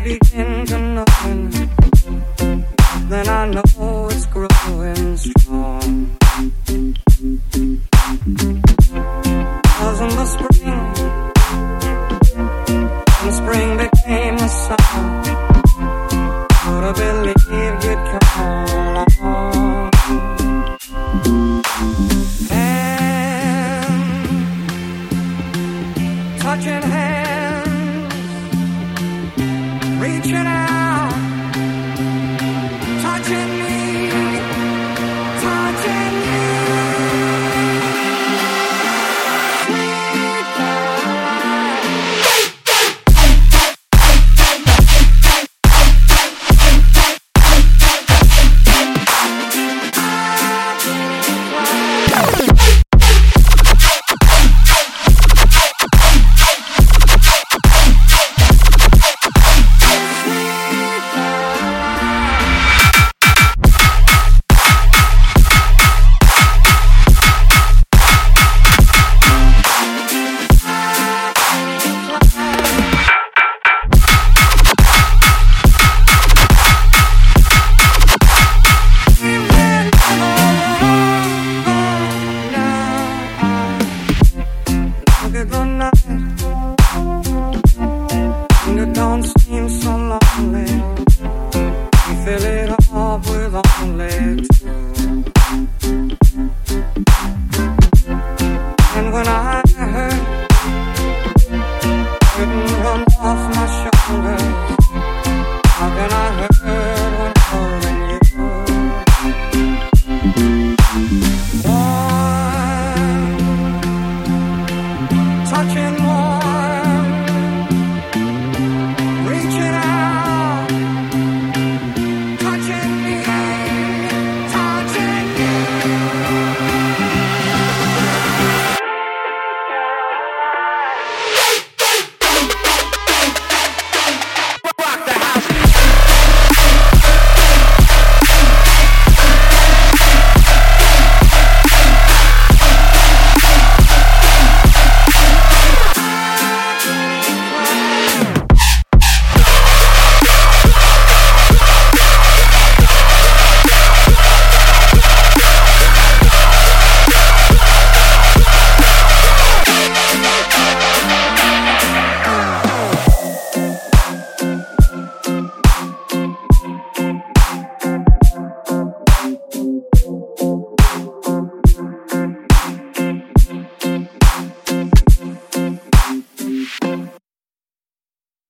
begin to nothing, then I know it's growing strong. 'Cause in the spring, when spring became the summer, would have believed you'd come along. And touching hands, reaching out, touching me, touching you. Sweet off my shoulder.